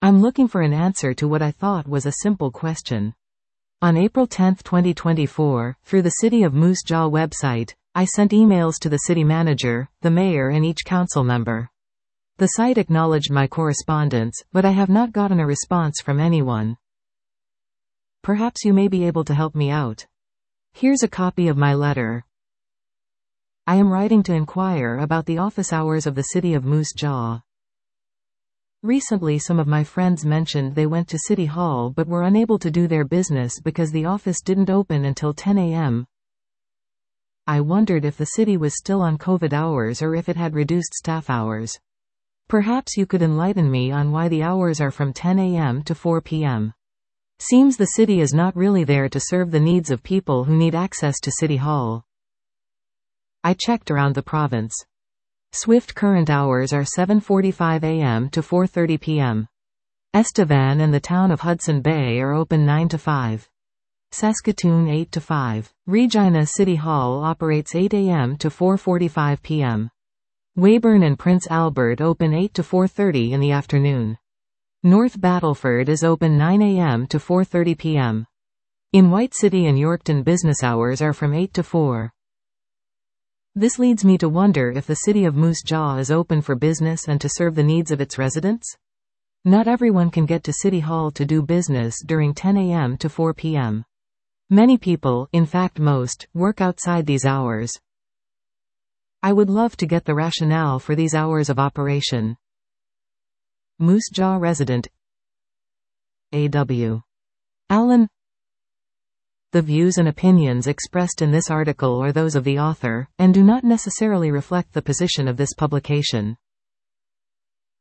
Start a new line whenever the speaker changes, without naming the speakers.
I'm looking for an answer to what I thought was a simple question. On April 10, 2024, through the City of Moose Jaw website, I sent emails to the city manager, the mayor and each council member. The site acknowledged my correspondence, but I have not gotten a response from anyone. Perhaps you may be able to help me out. Here's a copy of my letter. I am writing to inquire about the office hours of the City of Moose Jaw. Recently some of my friends mentioned they went to City Hall but were unable to do their business because the office didn't open until 10 a.m. I wondered if the city was still on COVID hours or if it had reduced staff hours. Perhaps you could enlighten me on why the hours are from 10 a.m. to 4 p.m. Seems the city is not really there to serve the needs of people who need access to City Hall. I checked around the province. Swift current hours are 7:45 a.m. to 4:30 p.m. Estevan and the town of Hudson Bay are open 9 to 5. Saskatoon 8 to 5. Regina City Hall operates 8 a.m. to 4:45 p.m. Weyburn and Prince Albert open 8 to 4:30 in the afternoon. North Battleford is open 9 a.m. to 4:30 p.m. In White City and Yorkton business hours are from 8 to 4. This leads me to wonder if the City of Moose Jaw is open for business and to serve the needs of its residents? Not everyone can get to City Hall to do business during 10 a.m. to 4 p.m. Many people, in fact most, work outside these hours. I would love to get the rationale for these hours of operation. Moose Jaw resident A.W. Allen. The views and opinions expressed in this article are those of the author, and do not necessarily reflect the position of this publication.